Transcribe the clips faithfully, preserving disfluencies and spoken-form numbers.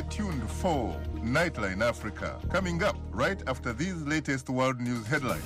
tuned for Nightline Africa, coming up right after these latest world news headlines.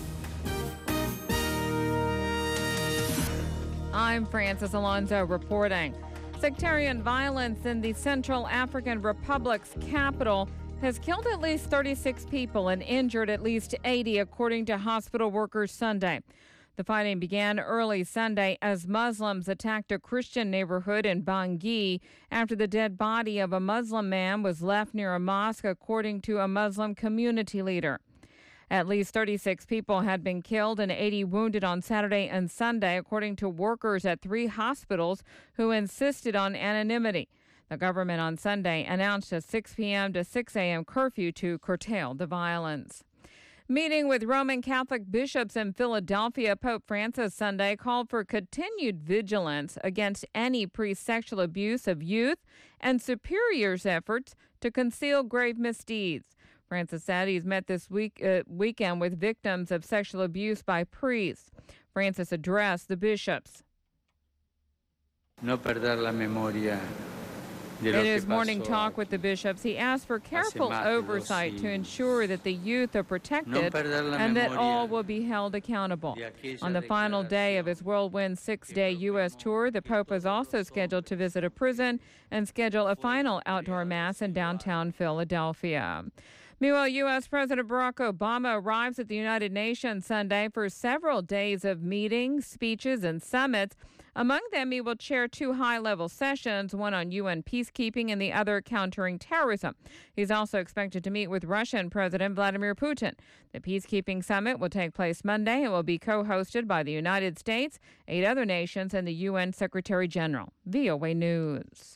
I'm Francis Alonso reporting. Sectarian violence in the Central African Republic's capital has killed at least thirty-six people and injured at least eighty, according to hospital workers Sunday. The fighting began early Sunday as Muslims attacked a Christian neighborhood in Bangui after the dead body of a Muslim man was left near a mosque, according to a Muslim community leader. At least thirty-six people had been killed and eighty wounded on Saturday and Sunday, according to workers at three hospitals who insisted on anonymity. The government on Sunday announced a six p.m. to six a.m. curfew to curtail the violence. Meeting with Roman Catholic bishops in Philadelphia, Pope Francis Sunday called for continued vigilance against any pre-sexual abuse of youth and superiors' efforts to conceal grave misdeeds. Francis said he's met this week uh, weekend with victims of sexual abuse by priests. Francis addressed the bishops. No perder la memoria. In his morning talk with the bishops, he asked for careful oversight to ensure that the youth are protected and that all will be held accountable. On the final day of his whirlwind six-day U S tour, the Pope is also scheduled to visit a prison and schedule a final outdoor mass in downtown Philadelphia. Meanwhile, U S. President Barack Obama arrives at the United Nations Sunday for several days of meetings, speeches, and summits. Among them, he will chair two high-level sessions, one on U N peacekeeping and the other countering terrorism. He's also expected to meet with Russian President Vladimir Putin. The peacekeeping summit will take place Monday and will be co-hosted by the United States, eight other nations, and the U N Secretary General. V O A News.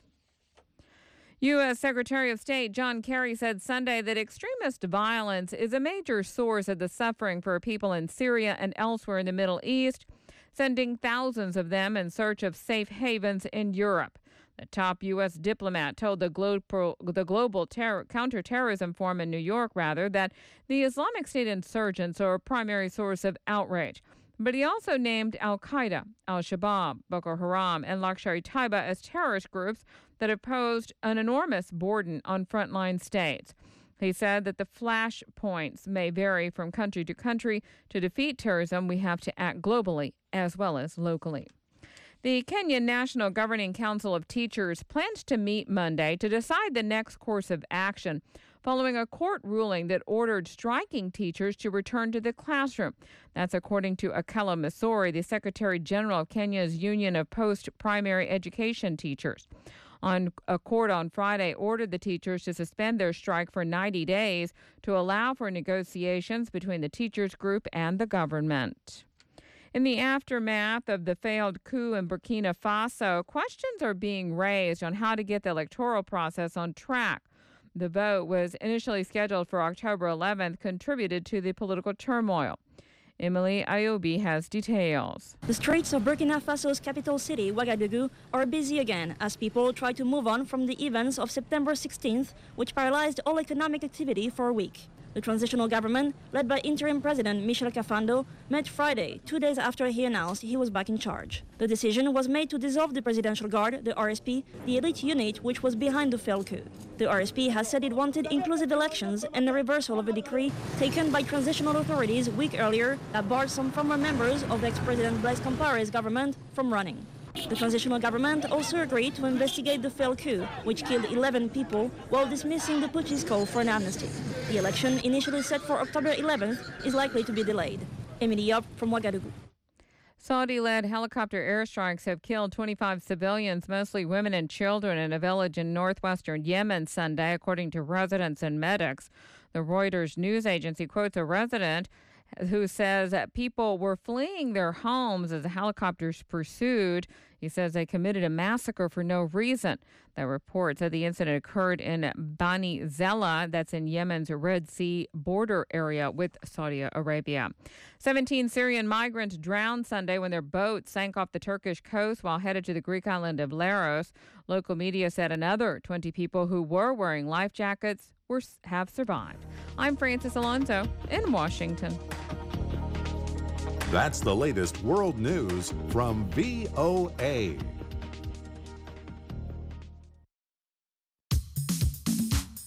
U S. Secretary of State John Kerry said Sunday that extremist violence is a major source of the suffering for people in Syria and elsewhere in the Middle East, sending thousands of them in search of safe havens in Europe. The top U S diplomat told the Global, the Global Terror, Counterterrorism Forum in New York, rather, that the Islamic State insurgents are a primary source of outrage. But he also named al-Qaeda, al-Shabaab, Boko Haram, and Lashkar-e-Taiba as terrorist groups that have posed an enormous burden on frontline states. He said that the flashpoints may vary from country to country. To defeat terrorism, we have to act globally as well as locally. The Kenya National Governing Council of Teachers plans to meet Monday to decide the next course of action following a court ruling that ordered striking teachers to return to the classroom. That's according to Akella Misori, the Secretary General of Kenya's Union of Post-Primary Education Teachers. On a court on Friday ordered the teachers to suspend their strike for ninety days to allow for negotiations between the teachers group and the government. In the aftermath of the failed coup in Burkina Faso, questions are being raised on how to get the electoral process on track. The vote was initially scheduled for October eleventh, contributed to the political turmoil. Emily Ayobi has details. The streets of Burkina Faso's capital city, Ouagadougou, are busy again as people try to move on from the events of September sixteenth, which paralyzed all economic activity for a week. The transitional government, led by interim president Michel Kafando, met Friday, two days after he announced he was back in charge. The decision was made to dissolve the Presidential Guard, the R S P, the elite unit which was behind the failed coup. The R S P has said it wanted inclusive elections and the reversal of a decree taken by transitional authorities a week earlier that barred some former members of ex-President Blaise Compaoré's government from running. The transitional government also agreed to investigate the failed coup, which killed eleven people, while dismissing the putschist call for an amnesty. The election, initially set for October eleventh, is likely to be delayed. Emily Yop from Ouagadougou. Saudi-led helicopter airstrikes have killed twenty-five civilians, mostly women and children, in a village in northwestern Yemen Sunday, according to residents and medics. The Reuters news agency quotes a resident who says that people were fleeing their homes as the helicopters pursued. He says they committed a massacre for no reason. The report said the incident occurred in Bani Zella, that's in Yemen's Red Sea border area with Saudi Arabia. seventeen Syrian migrants drowned Sunday when their boat sank off the Turkish coast while headed to the Greek island of Leros. Local media said another twenty people who were wearing life jackets were, have survived. I'm Francis Alonso in Washington. That's the latest world news from V O A.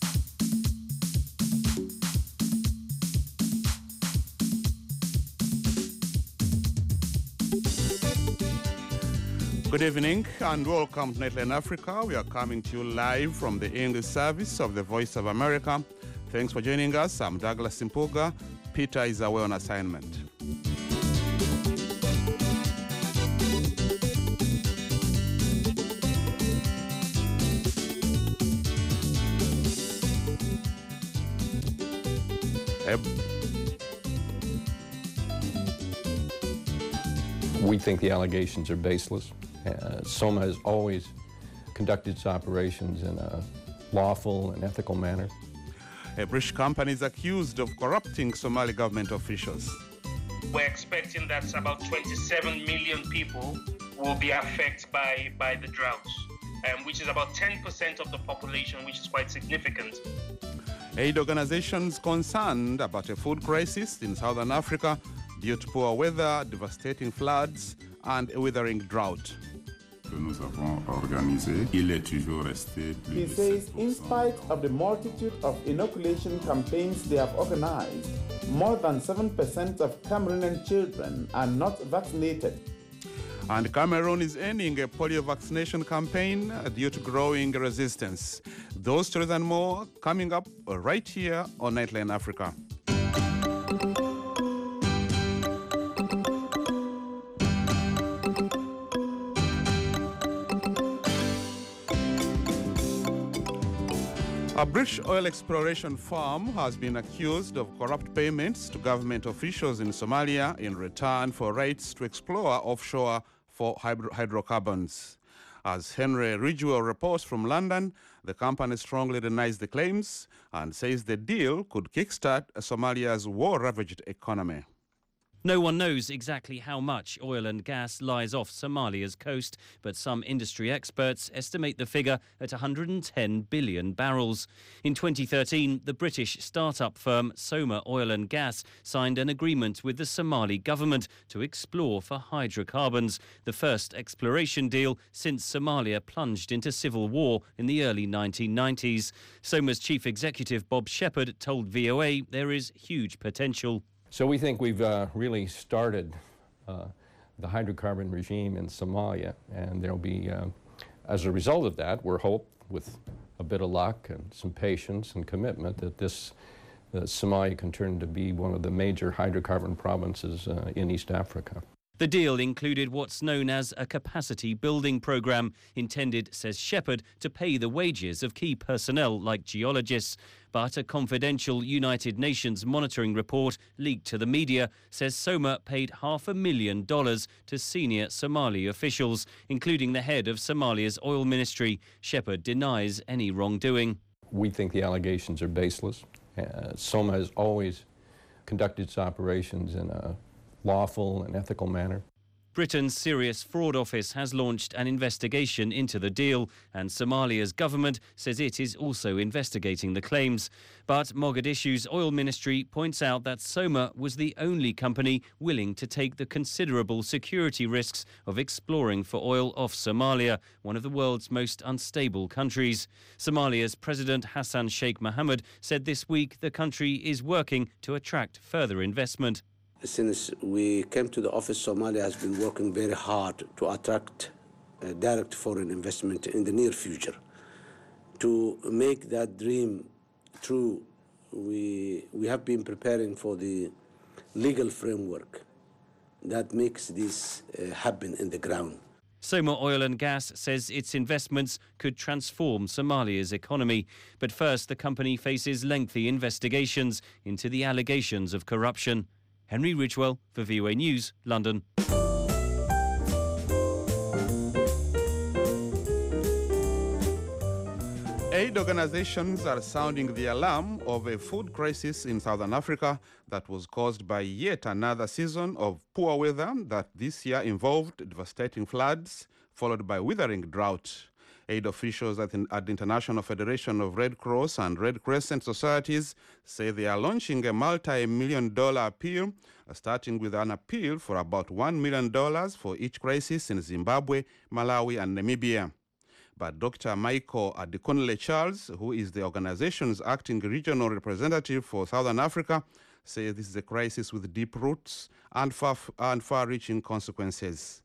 Good evening and welcome to Nightline Africa. We are coming to you live from the English service of the Voice of America. Thanks for joining us. I'm Douglas Simpuga. Peter is away on assignment. We think the allegations are baseless. Uh, SOMA has always conducted its operations in a lawful and ethical manner. A British company is accused of corrupting Somali government officials. We're expecting that about twenty-seven million people will be affected by, by the droughts, um, which is about ten percent of the population, which is quite significant. Aid organizations concerned about a food crisis in southern Africa due to poor weather, devastating floods, and a withering drought. He says in spite of the multitude of inoculation campaigns they have organized, more than seven percent of Cameroonian children are not vaccinated. And Cameroon is ending a polio vaccination campaign due to growing resistance. Those stories and more coming up right here on Nightline Africa. A British oil exploration firm has been accused of corrupt payments to government officials in Somalia in return for rights to explore offshore for hydro hydrocarbons. As Henry Ridgewell reports from London, the company strongly denies the claims and says the deal could kickstart Somalia's war-ravaged economy. No one knows exactly how much oil and gas lies off Somalia's coast, but some industry experts estimate the figure at one hundred ten billion barrels. In twenty thirteen, the British start-up firm Soma Oil and Gas signed an agreement with the Somali government to explore for hydrocarbons, the first exploration deal since Somalia plunged into civil war in the early nineteen nineties. Soma's chief executive Bob Shepherd told V O A there is huge potential. So we think we've uh, really started uh, the hydrocarbon regime in Somalia, and there'll be, uh, as a result of that, we're hope with a bit of luck and some patience and commitment that this uh, Somalia can turn to be one of the major hydrocarbon provinces uh, in East Africa. The deal included what's known as a capacity building program, intended, says Shepherd, to pay the wages of key personnel like geologists. But a confidential United Nations monitoring report leaked to the media says Soma paid half a million dollars to senior Somali officials, including the head of Somalia's oil ministry. Shepherd denies any wrongdoing. We think the allegations are baseless. Uh, Soma has always conducted its operations in a lawful and ethical manner. Britain's Serious Fraud Office has launched an investigation into the deal, and Somalia's government says it is also investigating the claims. But Mogadishu's oil ministry points out that Soma was the only company willing to take the considerable security risks of exploring for oil off Somalia, one of the world's most unstable countries. Somalia's President Hassan Sheikh Mohamud said this week the country is working to attract further investment. Since we came to the office, Somalia has been working very hard to attract uh, direct foreign investment in the near future. To make that dream true, we, we have been preparing for the legal framework that makes this uh, happen in the ground. Soma Oil and Gas says its investments could transform Somalia's economy. But first, the company faces lengthy investigations into the allegations of corruption. Henry Ridgewell for V O A News, London. Aid organizations are sounding the alarm of a food crisis in southern Africa that was caused by yet another season of poor weather that this year involved devastating floods, followed by withering drought. Aid officials at the International Federation of Red Cross and Red Crescent Societies say they are launching a multi-million dollar appeal, starting with an appeal for about one million dollars for each crisis in Zimbabwe, Malawi, and Namibia. But Doctor Michael Adekunle Charles, who is the organization's acting regional representative for Southern Africa, says this is a crisis with deep roots and far, and far-reaching consequences.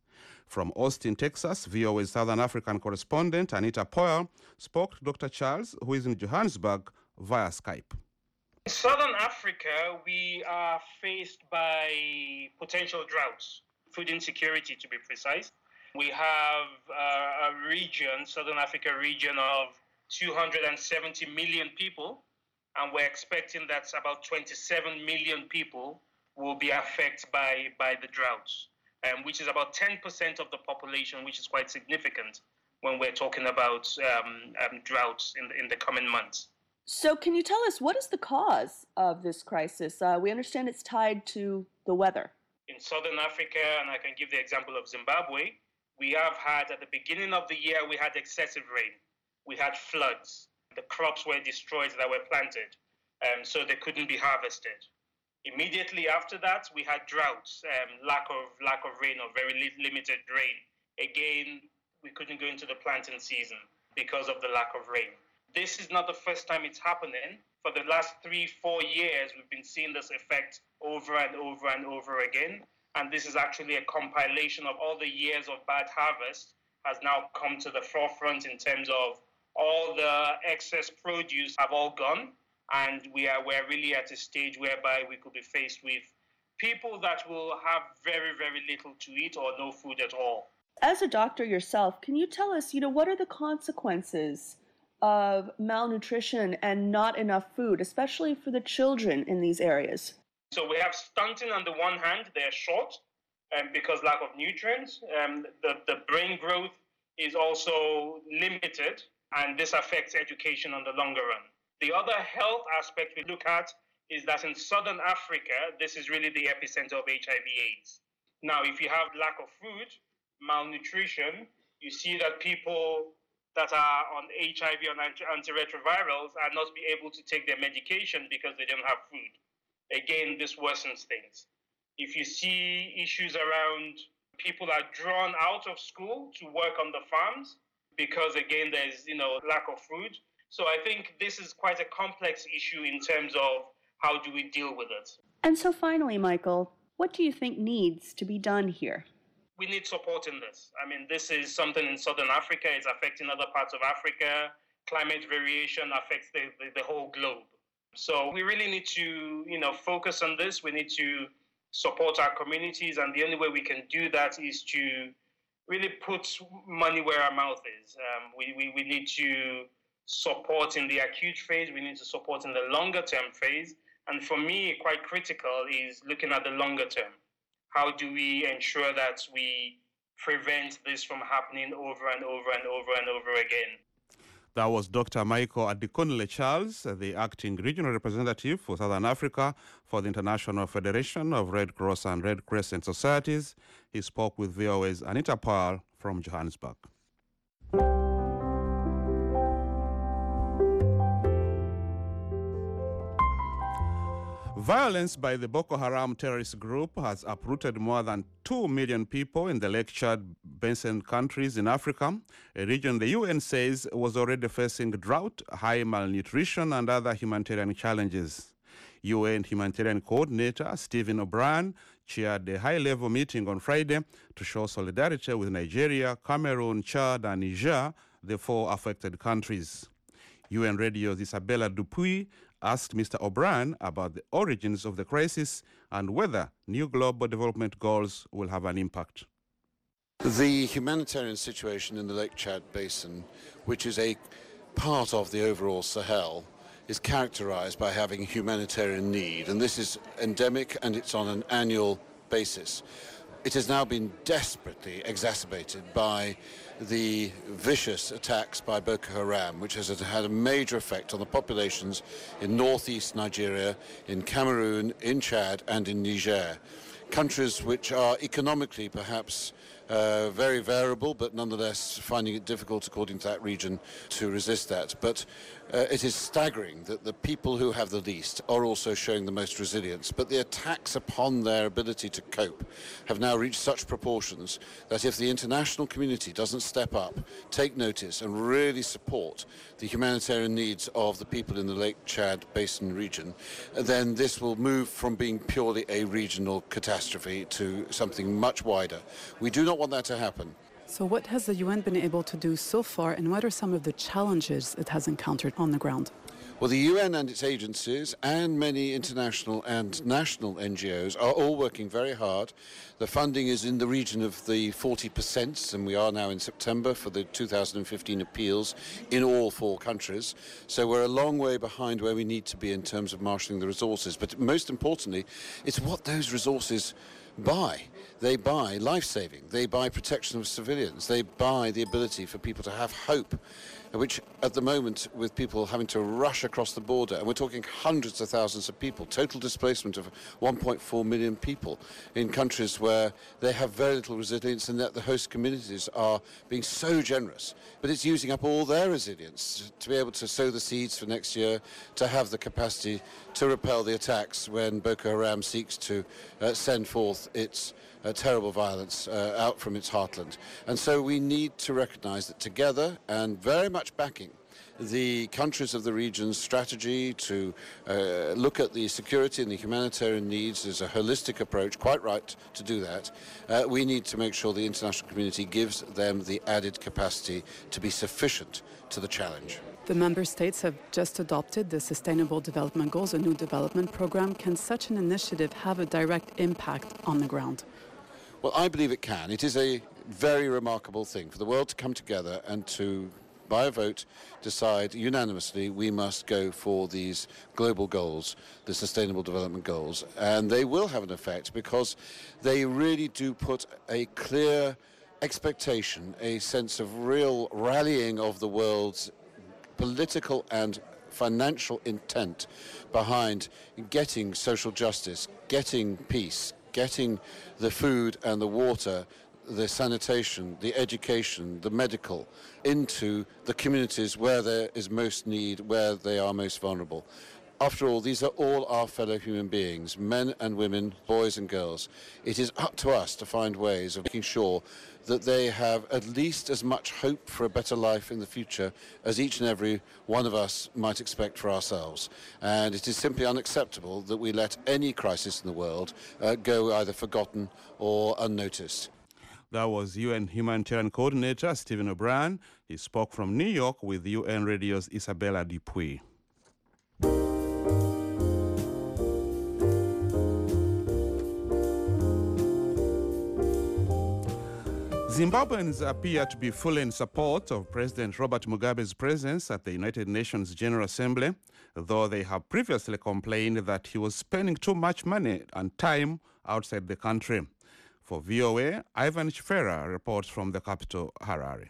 From Austin, Texas, V O A's Southern African correspondent Anita Powell spoke to Doctor Charles, who is in Johannesburg, via Skype. In Southern Africa, we are faced by potential droughts, food insecurity to be precise. We have uh, a region, Southern Africa region of two hundred seventy million people, and we're expecting that about twenty-seven million people will be affected by, by the droughts, um, which is about ten percent of the population, which is quite significant when we're talking about um, um, droughts in the, in the coming months. So can you tell us, what is the cause of this crisis? Uh, we understand it's tied to the weather. In Southern Africa, and I can give the example of Zimbabwe, we have had, at the beginning of the year, we had excessive rain. We had floods. The crops were destroyed that were planted, um, so they couldn't be harvested. Immediately after that, we had droughts, um, lack of lack of rain or very li- limited rain. Again, we couldn't go into the planting season because of the lack of rain. This is not the first time it's happening. For the last three, four years, we've been seeing this effect over and over and over again. And this is actually a compilation of all the years of bad harvest has now come to the forefront in terms of all the excess produce have all gone. And we are we're really at a stage whereby we could be faced with people that will have very, very little to eat or no food at all. As a doctor yourself, can you tell us, you know, what are the consequences of malnutrition and not enough food, especially for the children in these areas? So we have stunting on the one hand, they're short um, because lack of nutrients. Um, the, the brain growth is also limited, and this affects education on the longer run. The other health aspect we look at is that in Southern Africa, this is really the epicenter of H I V AIDS. Now, if you have lack of food, malnutrition, you see that people that are on H I V or antiretrovirals are not be able to take their medication because they don't have food. Again, this worsens things. If you see issues around people are drawn out of school to work on the farms because, again, there's, you know, lack of food. So I think this is quite a complex issue in terms of how do we deal with it. And so finally, Michael, what do you think needs to be done here? We need support in this. I mean, this is something in Southern Africa. It's affecting other parts of Africa. Climate variation affects the, the, the whole globe. So we really need to, you know, focus on this. We need to support our communities. And the only way we can do that is to really put money where our mouth is. Um, we, we, we need to support in the acute phase. We need to support in the longer term phase. And for me, quite critical is looking at the longer term. How do we ensure that we prevent this from happening over and over and over and over again? That was Doctor Michael Adikunle Charles, the acting regional representative for Southern Africa for the International Federation of Red Cross and Red Crescent Societies. He spoke with V O A's Anita Powell from Johannesburg. Violence by the Boko Haram terrorist group has uprooted more than two million people in the Lake Chad Basin countries in Africa, a region the U N says was already facing drought, high malnutrition, and other humanitarian challenges. U N humanitarian coordinator Stephen O'Brien chaired a high-level meeting on Friday to show solidarity with Nigeria, Cameroon, Chad, and Niger, the four affected countries. U N Radio's Isabella Dupuy asked Mister O'Brien about the origins of the crisis and whether new global development goals will have an impact. The humanitarian situation in the Lake Chad Basin, which is a part of the overall Sahel, is characterized by having humanitarian need, and this is endemic and it's on an annual basis. It has now been desperately exacerbated by the vicious attacks by Boko Haram, which has had a major effect on the populations in northeast Nigeria, in Cameroon, in Chad, and in Niger. Countries which are economically perhaps uh, very variable, but nonetheless finding it difficult, according to that region, to resist that. But uh, it is staggering that the people who have the least are also showing the most resilience. But the attacks upon their ability to cope have now reached such proportions that if the international community doesn't step up, take notice, and really support the humanitarian needs of the people in the Lake Chad Basin region, then this will move from being purely a regional catastrophe to something much wider. We do not want that to happen. So what has the U N been able to do so far, and what are some of the challenges it has encountered on the ground? Well, the U N and its agencies and many international and national N G Os are all working very hard. The funding is in the region of the forty percent, and we are now in September for the two thousand fifteen appeals in all four countries. So we're a long way behind where we need to be in terms of marshalling the resources. But most importantly, it's what those resources buy. They buy life-saving. They buy protection of civilians. They buy the ability for people to have hope, which at the moment, with people having to rush across the border, and we're talking hundreds of thousands of people, total displacement of one point four million people in countries where they have very little resilience, and that the host communities are being so generous. But it's using up all their resilience to be able to sow the seeds for next year, to have the capacity to repel the attacks when Boko Haram seeks to uh, send forth its Uh, terrible violence uh, out from its heartland. And so we need to recognize that together, and very much backing the countries of the region's strategy to uh, look at the security and the humanitarian needs as a holistic approach, quite right to do that, uh, we need to make sure the international community gives them the added capacity to be sufficient to the challenge. The member states have just adopted the Sustainable Development Goals, a new development program. Can such an initiative have a direct impact on the ground? Well, I believe it can. It is a very remarkable thing for the world to come together and to, by a vote, decide unanimously we must go for these global goals, the Sustainable Development Goals. And they will have an effect because they really do put a clear expectation, a sense of real rallying of the world's political and financial intent behind getting social justice, getting peace, getting the food and the water, the sanitation, the education, the medical into the communities where there is most need, where they are most vulnerable. After all, these are all our fellow human beings, men and women, boys and girls. It is up to us to find ways of making sure that they have at least as much hope for a better life in the future as each and every one of us might expect for ourselves. And it is simply unacceptable that we let any crisis in the world uh, go either forgotten or unnoticed. That was U N Humanitarian Coordinator Stephen O'Brien. He spoke from New York with U N Radio's Isabella Dupuy. Zimbabweans appear to be fully in support of President Robert Mugabe's presence at the United Nations General Assembly, though they have previously complained that he was spending too much money and time outside the country. For V O A, Ivan Chifera reports from the capital, Harare.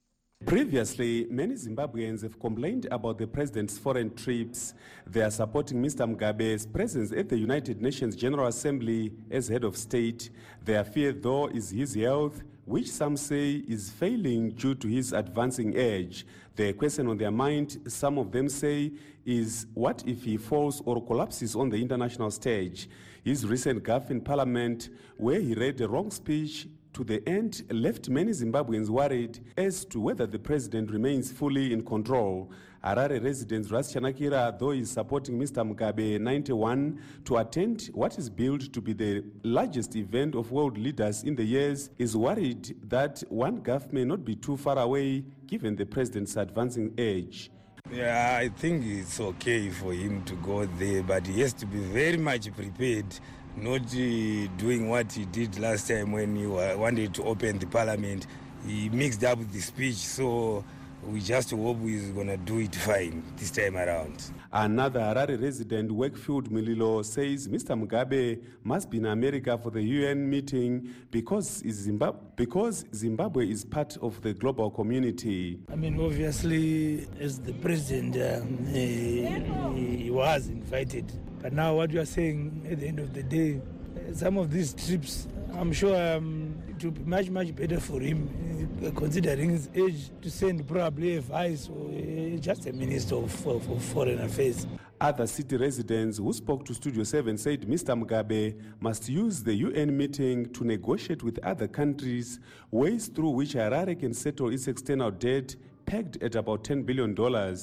Previously, many Zimbabweans have complained about the president's foreign trips. They are supporting Mister Mugabe's presence at the United Nations General Assembly as head of state. Their fear, though, is his health, which some say is failing due to his advancing age. The question on their mind, some of them say, is what if he falls or collapses on the international stage? His recent gaffe in parliament, where he read a wrong speech to the end, left many Zimbabweans worried as to whether the president remains fully in control. Harare resident Ras Chanakira, though is supporting Mister Mugabe, ninety-one, to attend what is billed to be the largest event of world leaders in the years, is worried that one gaffe may not be too far away given the president's advancing age. Yeah, I think it's okay for him to go there, but he has to be very much prepared, not uh, doing what he did last time when he wanted to open the parliament. He mixed up the speech, so we just hope he's going to do it fine this time around. Another Harare resident, Wakefield Mililo, says Mister Mugabe must be in America for the U N meeting because, Zimbab- because Zimbabwe is part of the global community. I mean, obviously, as the president, um, he, he was invited. But now what you are saying at the end of the day, some of these trips, I'm sure um, it will be much, much better for him, uh, considering his age, to send probably a vice or uh, just a minister of, of, of foreign affairs. Other city residents who spoke to Studio seven said Mister Mugabe must use the U N meeting to negotiate with other countries ways through which Harare can settle its external debt pegged at about ten billion dollars.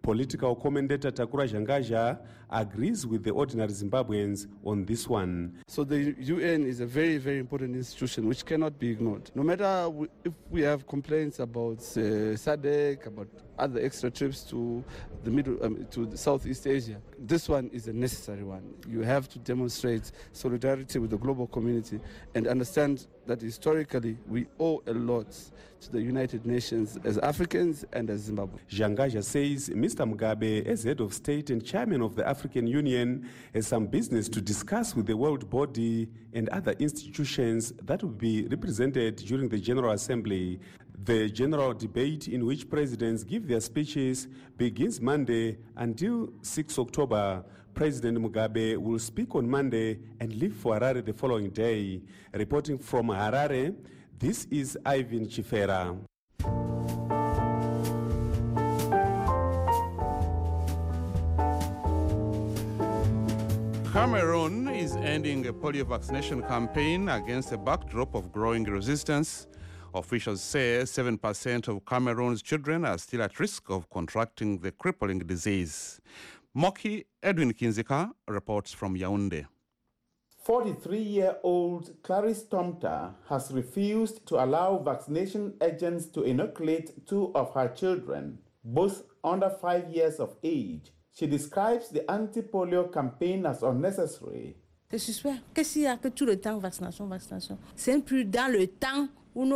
Political commentator Takura Jangaja agrees with the ordinary Zimbabweans on this one. So the U N is a very, very important institution which cannot be ignored. No matter if we have complaints about uh, S A D C, about other extra trips to the middle, um, to the Southeast Asia, this one is a necessary one. You have to demonstrate solidarity with the global community and understand that historically we owe a lot to the United Nations as Africans and as Zimbabwe. Jangaja says Mister Mugabe, as head of state and chairman of the African Union, has some business to discuss with the world body and other institutions that will be represented during the General Assembly. The general debate, in which presidents give their speeches, begins Monday until the sixth of October. President Mugabe will speak on Monday and leave for Harare the following day. Reporting from Harare, this is Ivan Chifera. Cameroon is ending a polio vaccination campaign against a backdrop of growing resistance. Officials say seven percent of Cameroon's children are still at risk of contracting the crippling disease. Moki Edwin Kinzika reports from Yaoundé. forty-three-year-old Clarice Tomta has refused to allow vaccination agents to inoculate two of her children, both under five years of age. She describes the anti-polio campaign as unnecessary. Je suspecte que s'il y a que tout le temps vaccination, vaccination, c'est plus dans le temps.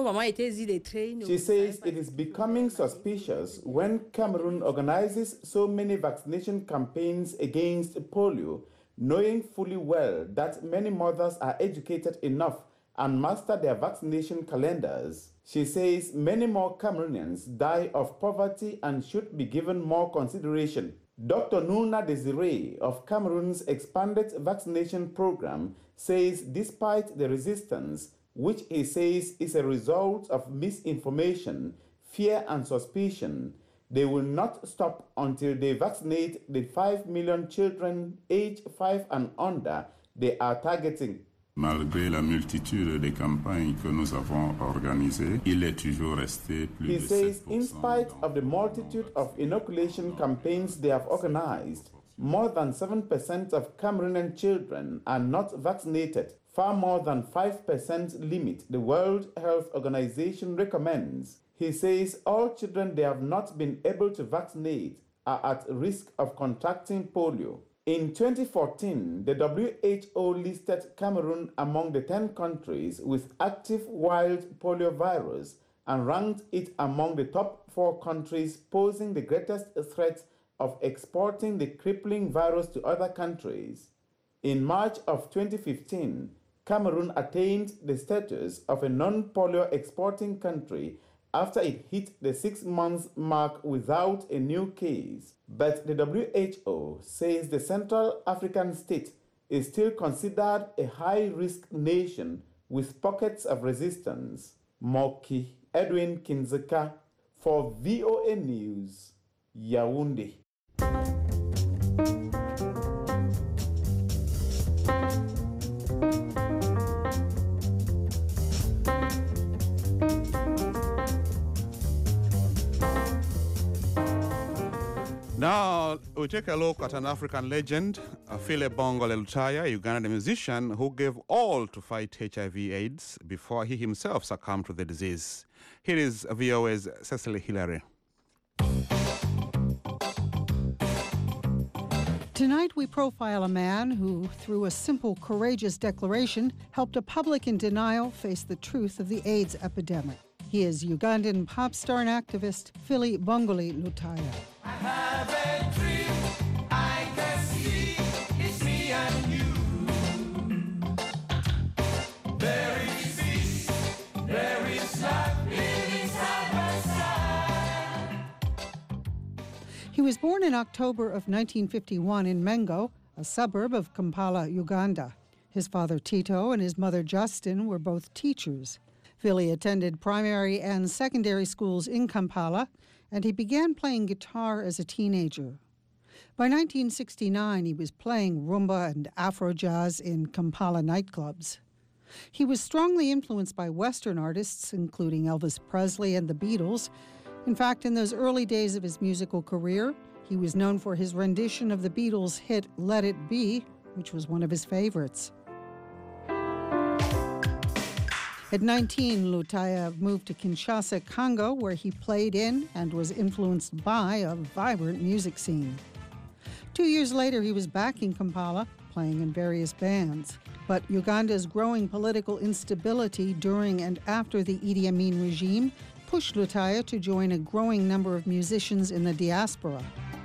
She says it is becoming suspicious when Cameroon organizes so many vaccination campaigns against polio, knowing fully well that many mothers are educated enough and master their vaccination calendars. She says many more Cameroonians die of poverty and should be given more consideration. Doctor Nuna Desiree of Cameroon's expanded vaccination program says despite the resistance, which he says is a result of misinformation, fear and suspicion, they will not stop until they vaccinate the five million children aged five and under they are targeting. Malgré la multitude de campagnes que nous avons organisées, il est toujours resté plus He de says sept pour cent. in spite of the multitude of inoculation campaigns they have organized, more than seven percent of Cameroonian children are not vaccinated. Far more than five percent limit the World Health Organization recommends. He says all children they have not been able to vaccinate are at risk of contracting polio. In twenty fourteen, the W H O listed Cameroon among the ten countries with active wild polio virus and ranked it among the top four countries posing the greatest threat of exporting the crippling virus to other countries. In March of twenty fifteen, Cameroon attained the status of a non-polio exporting country after it hit the six-month mark without a new case. But the W H O says the Central African state is still considered a high-risk nation with pockets of resistance. Moki Edwin Kinzeka for V O A News, Yaoundé. Now, we take a look at an African legend, Phile Bongole Lutaya, a Ugandan musician who gave all to fight H I V AIDS before he himself succumbed to the disease. Here is V O A's Cecily Hillary. Tonight, we profile a man who, through a simple, courageous declaration, helped a public in denial face the truth of the AIDS epidemic. He is Ugandan pop star and activist Phile Bongole Lutaya. I have a dream, I can see, it's me and you. There is peace, there is love, living side by side. He was born in October of nineteen fifty-one in Mengo, a suburb of Kampala, Uganda. His father Tito and his mother Justin were both teachers. Phile attended primary and secondary schools in Kampala, and he began playing guitar as a teenager. By nineteen sixty-nine, he was playing rumba and Afro jazz in Kampala nightclubs. He was strongly influenced by Western artists, including Elvis Presley and the Beatles. In fact, in those early days of his musical career, He was known for his rendition of the Beatles' hit Let It Be, which was one of his favorites. At nineteen, Lutaya moved to Kinshasa, Congo, where he played in and was influenced by a vibrant music scene. Two years later, he was back in Kampala, playing in various bands. But Uganda's growing political instability during and after the Idi Amin regime pushed Lutaya to join a growing number of musicians in the diaspora.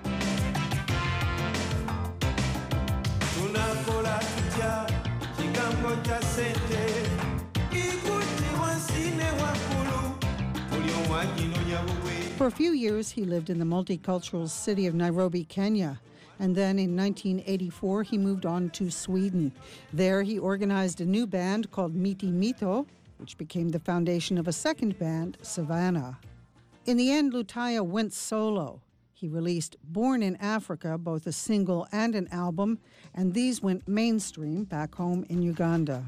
For a few years, he lived in the multicultural city of Nairobi, Kenya. And then in nineteen eighty-four, he moved on to Sweden. There, he organized a new band called Miti Mito, which became the foundation of a second band, Savannah. In the end, Lutaya went solo. He released Born in Africa, both a single and an album, and these went mainstream back home in Uganda.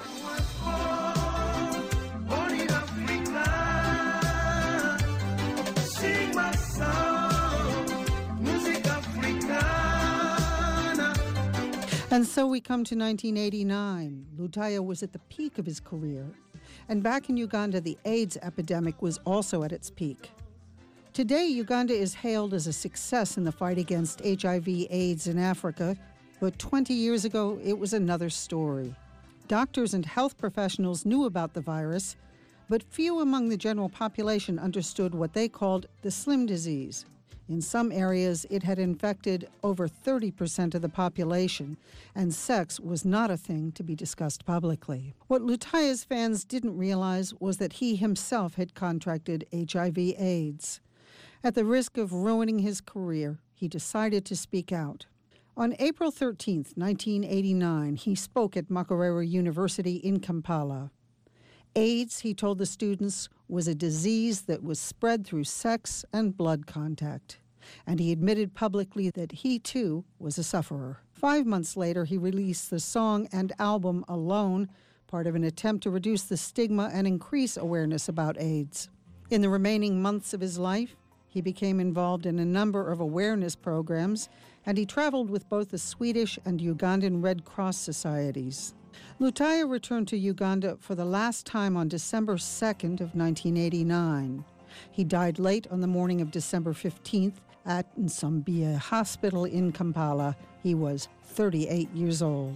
And so we come to nineteen eighty-nine. Lutaya was at the peak of his career. And back in Uganda, the AIDS epidemic was also at its peak. Today, Uganda is hailed as a success in the fight against H I V AIDS in Africa, but twenty years ago, it was another story. Doctors and health professionals knew about the virus, but few among the general population understood what they called the slim disease. In some areas, it had infected over thirty percent of the population, and sex was not a thing to be discussed publicly. What Lutaya's fans didn't realize was that he himself had contracted H I V AIDS. At the risk of ruining his career, he decided to speak out. On April thirteenth, nineteen eighty-nine, he spoke at Makerere University in Kampala. AIDS, he told the students, was a disease that was spread through sex and blood contact. And he admitted publicly that he, too, was a sufferer. Five months later, he released the song and album Alone, part of an attempt to reduce the stigma and increase awareness about AIDS. In the remaining months of his life, he became involved in a number of awareness programs, and he traveled with both the Swedish and Ugandan Red Cross societies. Lutaya returned to Uganda for the last time on December second of nineteen eighty-nine. He died late on the morning of December fifteenth at Nsambia Hospital in Kampala. He was thirty-eight years old.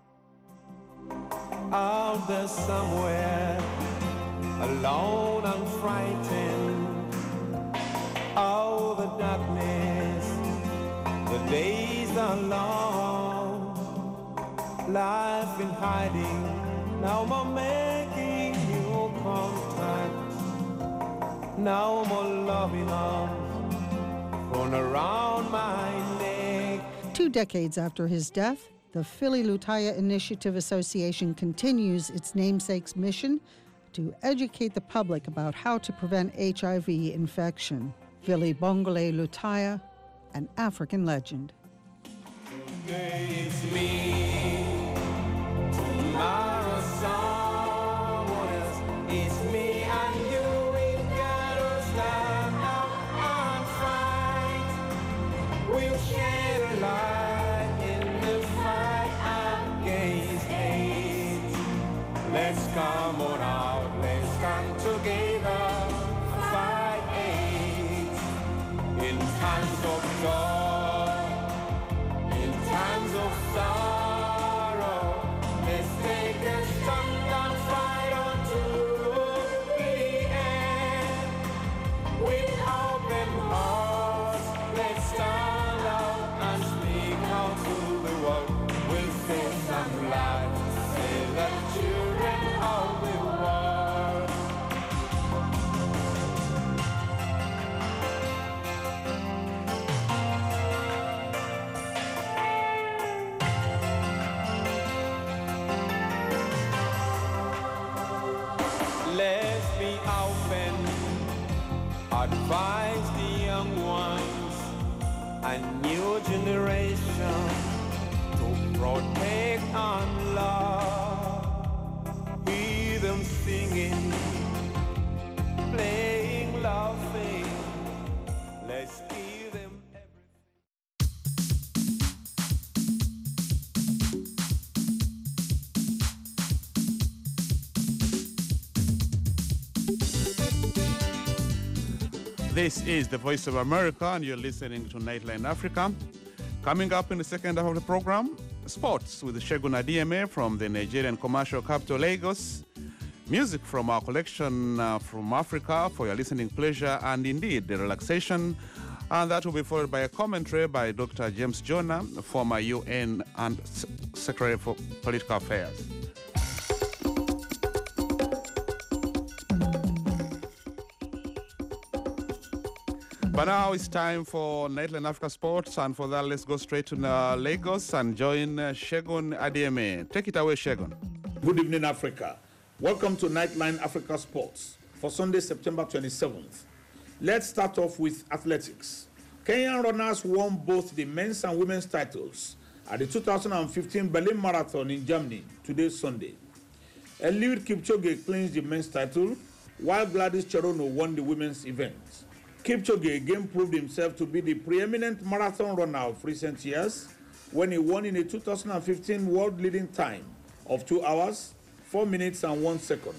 Out there somewhere, alone and frightened, oh, the darkness, the days are long, life in hiding, now I'm making new contact, now more loving arms thrown around my neck. Two decades after his death, the Philly Lutaya Initiative Association continues its namesake's mission to educate the public about how to prevent H I V infection. Philly Bongole Lutaya, an African legend. It's me, tomorrow someone else. It's me and you, we gotta stand up and fight. We'll share a light in the fight against AIDS. Let's come on out, let's come together, fight AIDS. In times of joy, in times of sorrow, This is the Voice of America, and you're listening to Nightline Africa. Coming up in the second half of the program, sports with Segun Adieme from the Nigerian commercial capital Lagos, music from our collection uh, from Africa for your listening pleasure and indeed the relaxation. And that will be followed by a commentary by Doctor James Jonah, former U N and Secretary for Political Affairs. But now it's time for Nightline Africa Sports, and for that, let's go straight to uh, Lagos and join uh, Segun Adieme. Take it away, Segun. Good evening, Africa. Welcome to Nightline Africa Sports for Sunday, September twenty-seventh. Let's start off with athletics. Kenyan runners won both the men's and women's titles at the two thousand fifteen Berlin Marathon in Germany today, Sunday. Eliud Kipchoge clinched the men's title, while Gladys Cherono won the women's event. Kipchoge again proved himself to be the preeminent marathon runner of recent years when he won in a two thousand fifteen world leading time of two hours, four minutes and one second.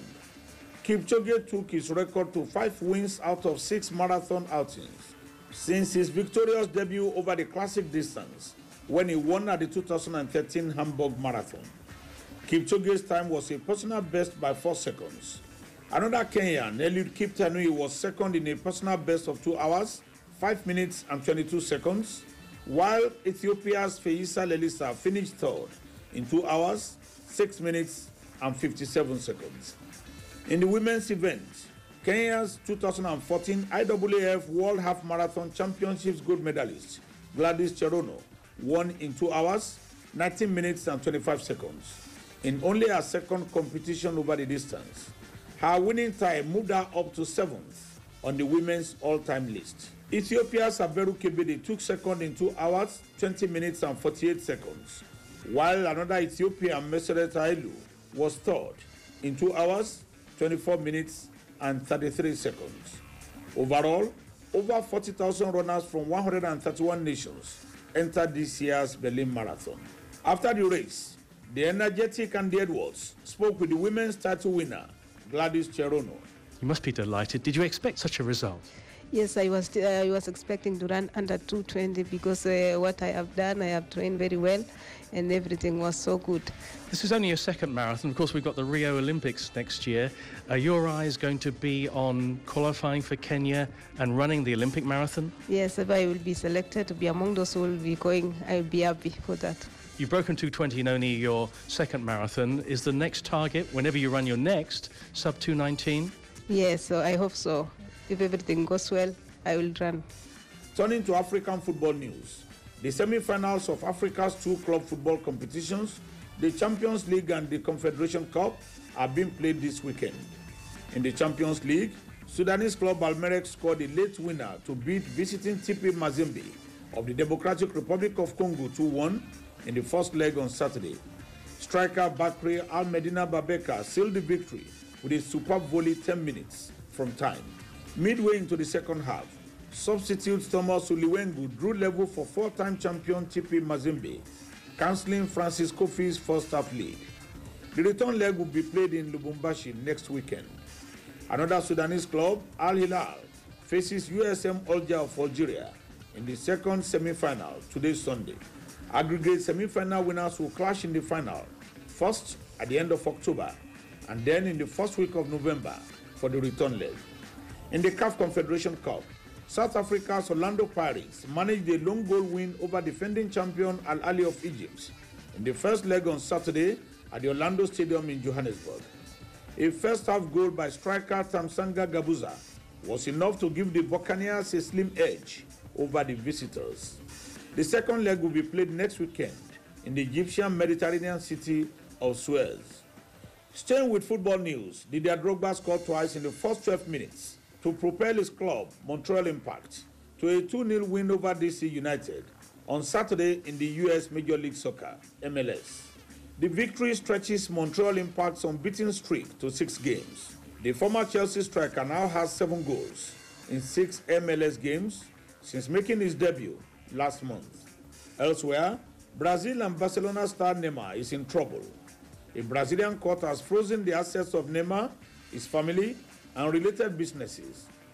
Kipchoge took his record to five wins out of six marathon outings since his victorious debut over the classic distance when he won at the two thousand thirteen Hamburg Marathon. Kipchoge's time was a personal best by four seconds. Another Kenyan, Eliud Kiptanui, was second in a personal best of two hours, five minutes and twenty-two seconds, while Ethiopia's Feisa Lelisa finished third in two hours, six minutes and fifty-seven seconds. In the women's event, Kenya's two thousand fourteen I A A F World Half Marathon Championships gold medalist Gladys Cherono won in two hours, nineteen minutes and twenty-five seconds in only her second competition over the distance. Her winning time moved her up to seventh on the women's all-time list. Ethiopia's Aberu Kebede took second in two hours, twenty minutes and forty-eight seconds, while another Ethiopian, Meseret Hailu, was third in two hours, twenty-four minutes and thirty-three seconds. Overall, over forty thousand runners from one hundred thirty-one nations entered this year's Berlin Marathon. After the race, the energetic Andy Edwards spoke with the women's title winner, Gladys Cherono. You must be delighted. Did you expect such a result? Yes, I was uh, I was expecting to run under two twenty because uh, what I have done, I have trained very well and everything was so good. This is only your second marathon. Of course, we've got the Rio Olympics next year. Are your eyes going to be on qualifying for Kenya and running the Olympic marathon? Yes, if I will be selected to be among those who will be going, I will be happy for that. You've broken two twenty in only your second marathon. Is the next target, whenever you run your next, sub two nineteen? Yes, so I hope so. If everything goes well, I will run. Turning to African football news, the semi-finals of Africa's two club football competitions, the Champions League and the Confederation Cup, are being played this weekend. In the Champions League, Sudanese club Al Merrikh scored a late winner to beat visiting T P Mazembe of the Democratic Republic of Congo two one in the first leg on Saturday. Striker Bakri Al-Medina Babeka sealed the victory with a superb volley ten minutes from time. Midway into the second half, substitute Thomas Uliwengu drew level for four-time champion T P Mazembe, cancelling Francis Kofi's first-half lead. The return leg will be played in Lubumbashi next weekend. Another Sudanese club, Al Hilal, faces U S M Alger of Algeria in the second semi-final today, Sunday. Aggregate semi-final winners will clash in the final, first at the end of October, and then in the first week of November for the return leg. In the C A F Confederation Cup, South Africa's Orlando Pirates managed a lone goal win over defending champion Al Ahly of Egypt in the first leg on Saturday at the Orlando Stadium in Johannesburg. A first-half goal by striker Tamsanga Gabuza was enough to give the Buccaneers a slim edge over the visitors. The second leg will be played next weekend in the Egyptian Mediterranean city of Suez. Staying with football news, Didier Drogba scored twice in the first twelve minutes to propel his club, Montreal Impact, to a two nil win over D C United on Saturday in the U S Major League Soccer, M L S. The victory stretches Montreal Impact's unbeaten streak to six games. The former Chelsea striker now has seven goals in six M L S games since making his debut last month. Elsewhere, Brazil and Barcelona star Neymar is in trouble. A Brazilian court has frozen the assets of Neymar, his family, and related businesses,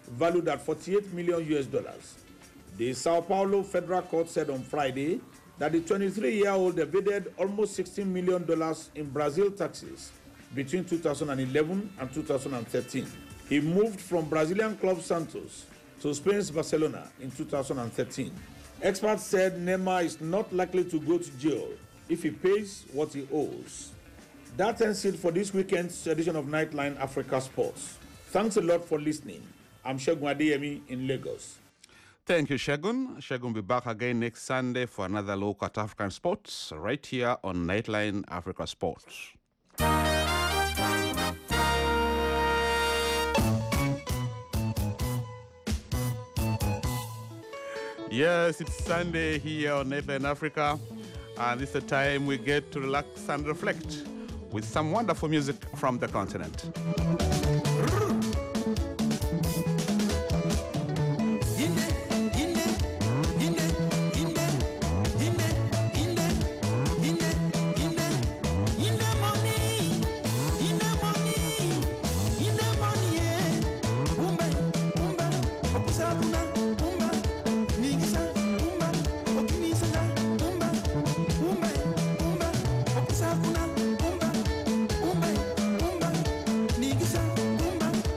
valued at forty-eight million U S dollars. The Sao Paulo Federal Court said on Friday that the twenty-three-year-old evaded almost sixteen million dollars in Brazil taxes between two thousand eleven and two thousand thirteen. He moved from Brazilian club Santos to Spain's Barcelona in two thousand thirteen. Experts said Neymar is not likely to go to jail if he pays what he owes. That ends it for this weekend's edition of Nightline Africa Sports. Thanks a lot for listening. I'm Segun Adeyemi in Lagos. Thank you, Shegun. Shegun will be back again next Sunday for another look at African sports right here on Nightline Africa Sports. Yes, it's Sunday here on Nightline Africa, and it's the time we get to relax and reflect with some wonderful music from the continent. Umba, umba, umba, umba, umba,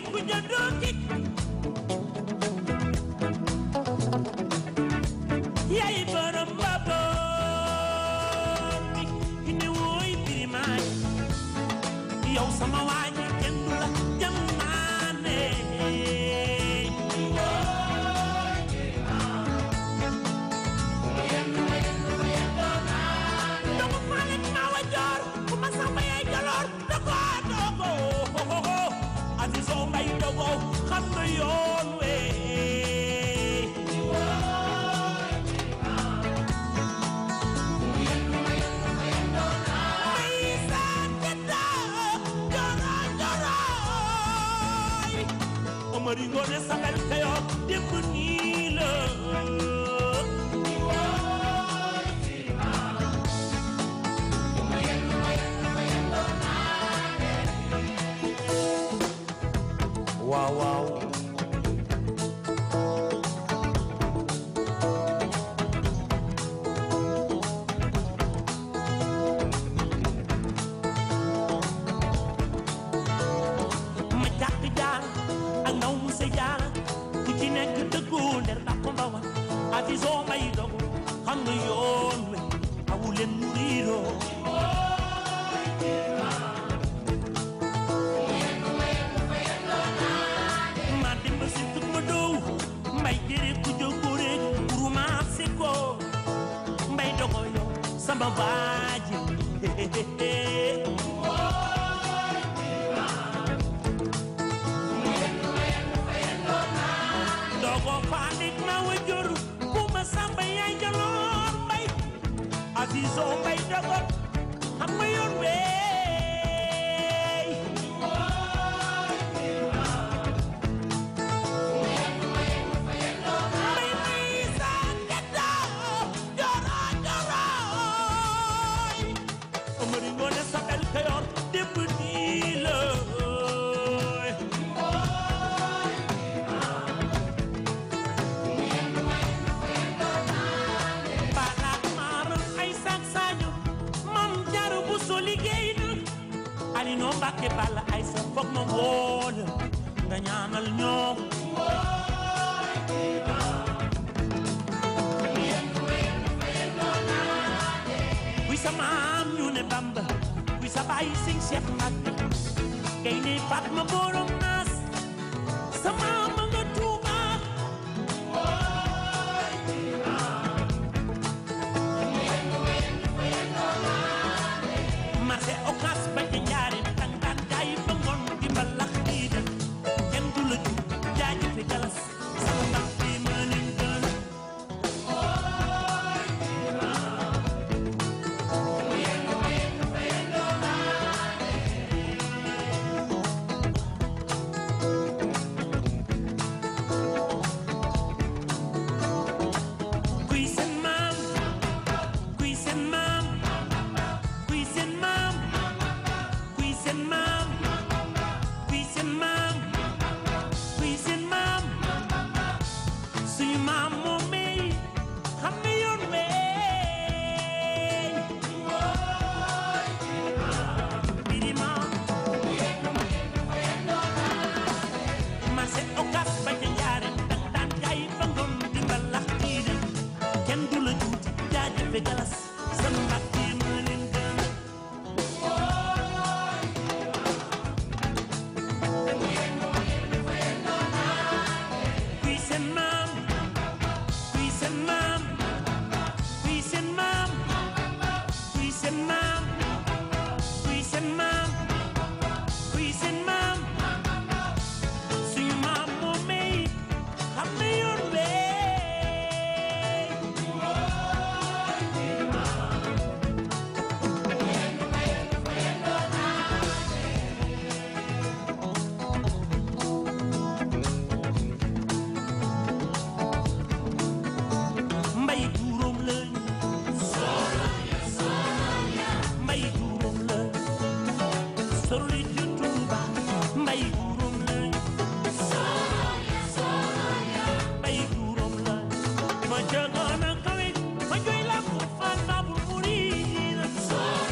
Wow, wow.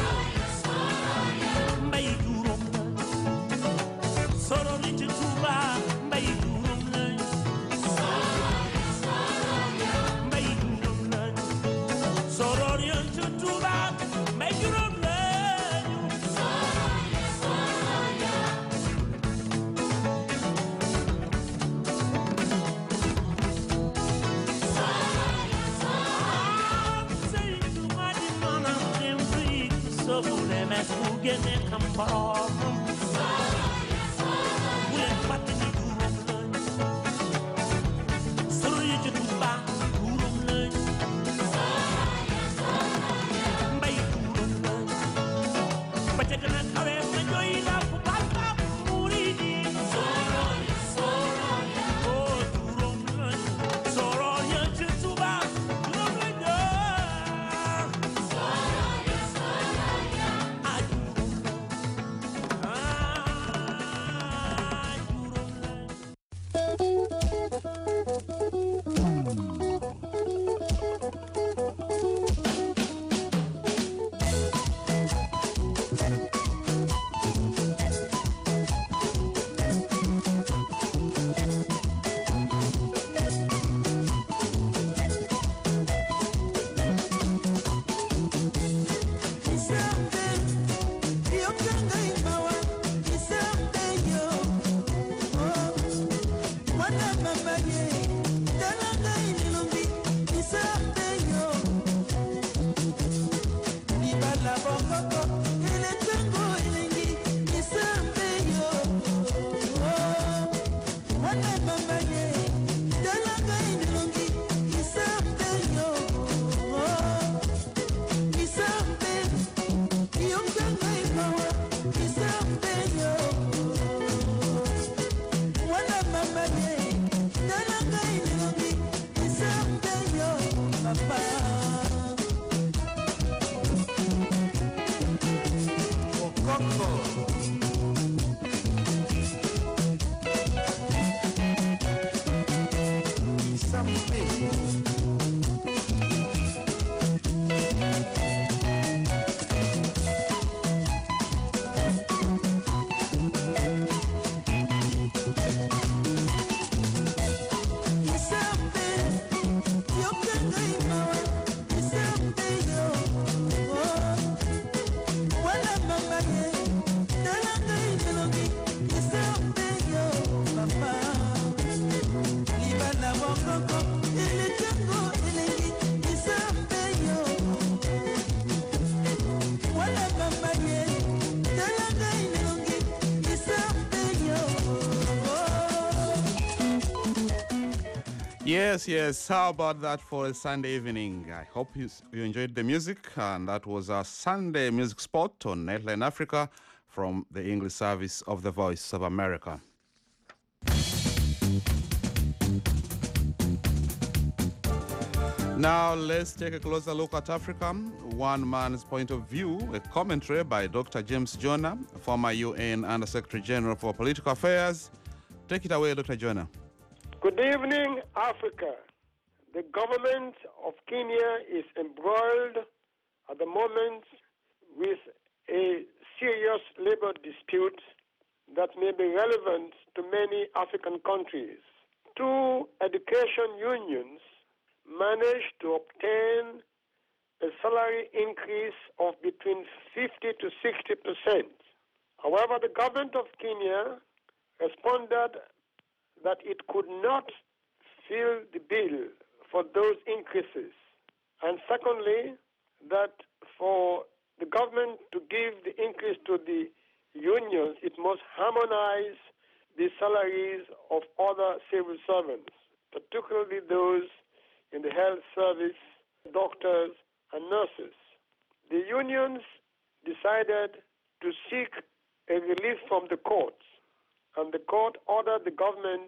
Sorry to Yes, yes. How about that for a Sunday evening? I hope you, you enjoyed the music, and that was our Sunday music spot on Nightline Africa from the English service of the Voice of America. Now let's take a closer look at Africa. One man's point of view, a commentary by Doctor James Jonah, former U N Under-Secretary General for Political Affairs. Take it away, Doctor Jonah. Good evening, Africa. The government of Kenya is embroiled at the moment with a serious labor dispute that may be relevant to many African countries. Two education unions managed to obtain a salary increase of between fifty to sixty percent. However, the government of Kenya responded that it could not fill the bill for those increases. And secondly, that for the government to give the increase to the unions, it must harmonize the salaries of other civil servants, particularly those in the health service, doctors, and nurses. The unions decided to seek a relief from the courts, and the court ordered the government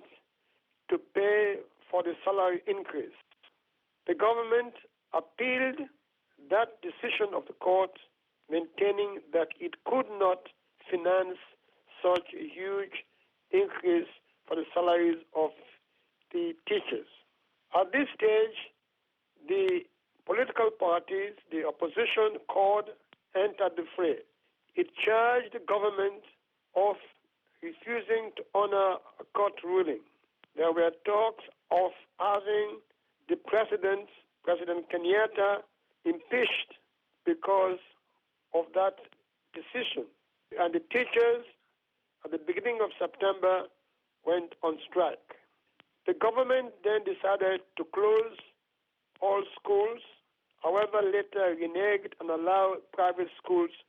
to pay for the salary increase. The government appealed that decision of the court, maintaining that it could not finance such a huge increase for the salaries of the teachers. At this stage, the political parties, the opposition court, entered the fray. It charged the government of refusing to honor a court ruling. There were talks of having the president, President Kenyatta, impeached because of that decision. And the teachers, at the beginning of September, went on strike. The government then decided to close all schools, however, later reneged and allowed private schools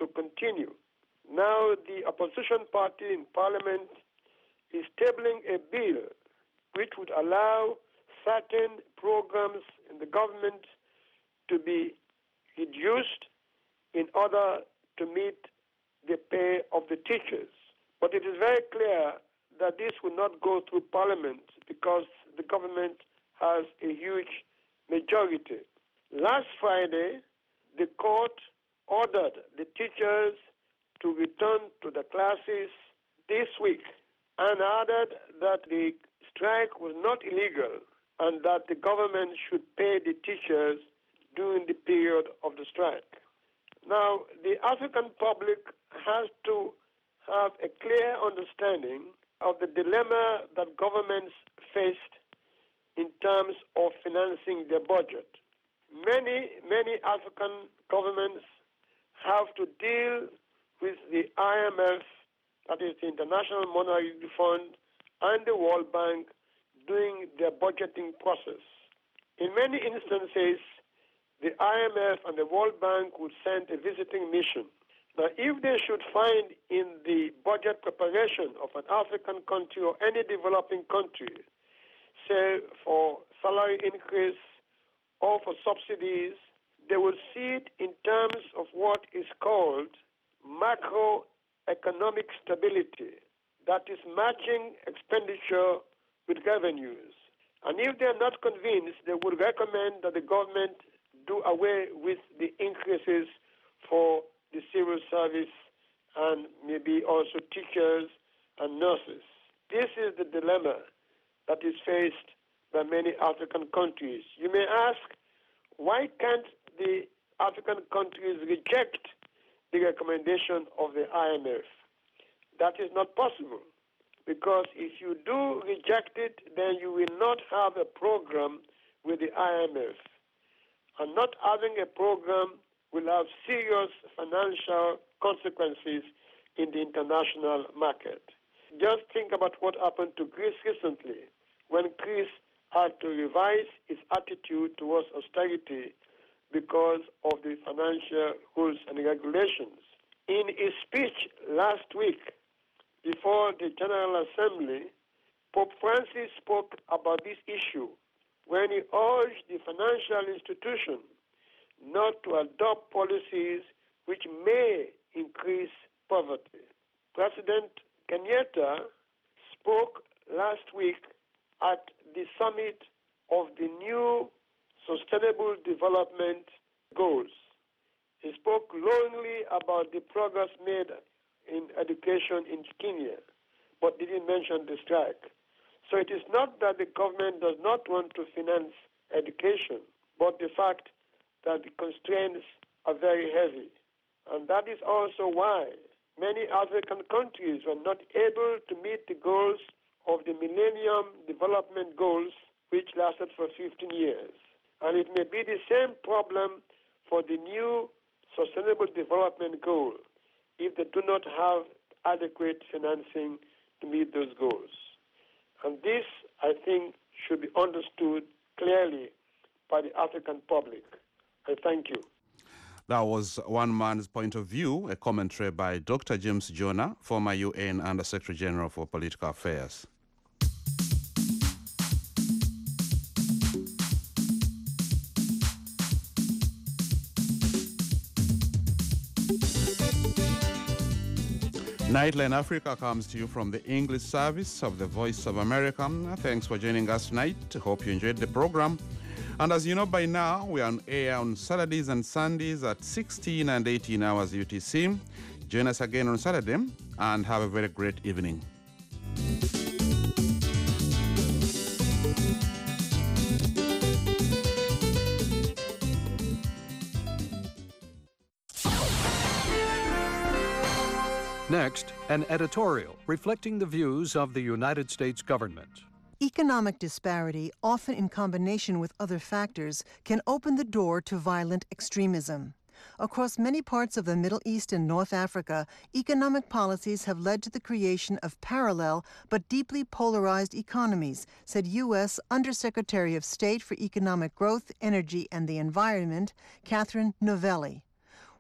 to continue. Now the opposition party in parliament is tabling a bill which would allow certain programs in the government to be reduced in order to meet the pay of the teachers. But it is very clear that this will not go through parliament because the government has a huge majority. Last Friday, the court ordered the teachers to return to the classes this week and added that the strike was not illegal and that the government should pay the teachers during the period of the strike. Now, the African public has to have a clear understanding of the dilemma that governments faced in terms of financing their budget. Many, many African governments have to deal with the I M F, that is the International Monetary Fund, and the World Bank doing their budgeting process. In many instances, the I M F and the World Bank would send a visiting mission. Now, if they should find in the budget preparation of an African country or any developing country, say for salary increase or for subsidies, they will see it in terms of what is called macroeconomic stability, that is matching expenditure with revenues. And if they are not convinced, they would recommend that the government do away with the increases for the civil service and maybe also teachers and nurses. This is the dilemma that is faced by many African countries. You may ask, why can't the African countries reject the recommendation of the I M F? That is not possible, because if you do reject it, then you will not have a program with the I M F. And not having a program will have serious financial consequences in the international market. Just think about what happened to Greece recently, when Greece had to revise its attitude towards austerity because of the financial rules and regulations. In his speech last week before the General Assembly, Pope Francis spoke about this issue when he urged the financial institution not to adopt policies which may increase poverty. President Kenyatta spoke last week at the summit of the new Sustainable Development Goals. He spoke glowingly about the progress made in education in Kenya, but didn't mention the strike. So it is not that the government does not want to finance education, but the fact that the constraints are very heavy. And that is also why many African countries were not able to meet the goals of the Millennium Development Goals, which lasted for fifteen years. And it may be the same problem for the new Sustainable Development Goal if they do not have adequate financing to meet those goals. And this, I think, should be understood clearly by the African public. I thank you. That was one man's point of view, a commentary by Doctor James Jonah, former U N Under-Secretary General for Political Affairs. Nightline Africa comes to you from the English service of the Voice of America. Thanks for joining us tonight. Hope you enjoyed the program. And as you know by now, we are on air on Saturdays and Sundays at sixteen and eighteen hours U T C. Join us again on Saturday and have a very great evening. Next, an editorial reflecting the views of the United States government. Economic disparity, often in combination with other factors, can open the door to violent extremism. Across many parts of the Middle East and North Africa, economic policies have led to the creation of parallel but deeply polarized economies, said U S Undersecretary of State for Economic Growth, Energy, and the Environment, Catherine Novelli.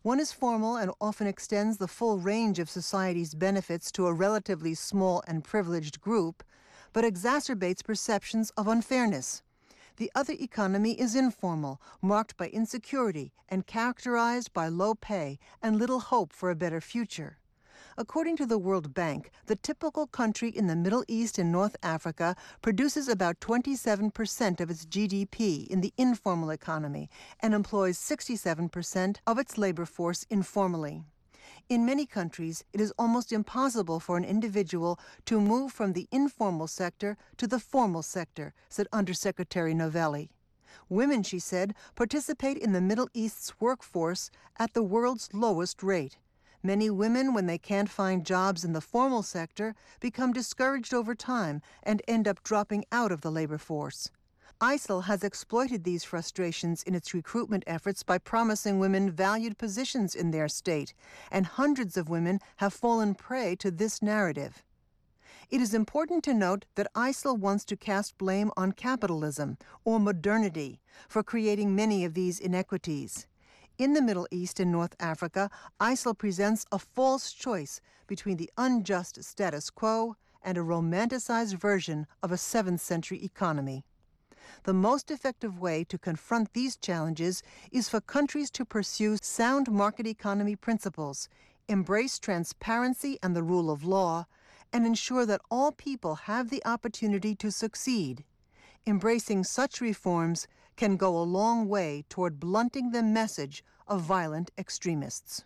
One is formal and often extends the full range of society's benefits to a relatively small and privileged group, but exacerbates perceptions of unfairness. The other economy is informal, marked by insecurity and characterized by low pay and little hope for a better future. According to the World Bank, the typical country in the Middle East and North Africa produces about twenty-seven percent of its G D P in the informal economy and employs sixty-seven percent of its labor force informally. In many countries, it is almost impossible for an individual to move from the informal sector to the formal sector, said Undersecretary Novelli. Women, she said, participate in the Middle East's workforce at the world's lowest rate. Many women, when they can't find jobs in the formal sector, become discouraged over time and end up dropping out of the labor force. I S I L has exploited these frustrations in its recruitment efforts by promising women valued positions in their state, and hundreds of women have fallen prey to this narrative. It is important to note that I S I L wants to cast blame on capitalism, or modernity, for creating many of these inequities. In the Middle East and North Africa, I S I L presents a false choice between the unjust status quo and a romanticized version of a seventh century economy. The most effective way to confront these challenges is for countries to pursue sound market economy principles, embrace transparency and the rule of law, and ensure that all people have the opportunity to succeed. Embracing such reforms can go a long way toward blunting the message of violent extremists.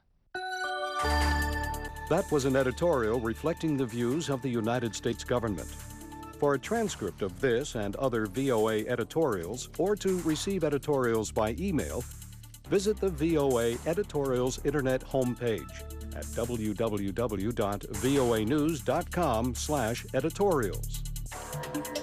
That was an editorial reflecting the views of the United States government. For a transcript of this and other V O A editorials, or to receive editorials by email, visit the V O A Editorials Internet homepage at w w w dot voa news dot com slash editorials.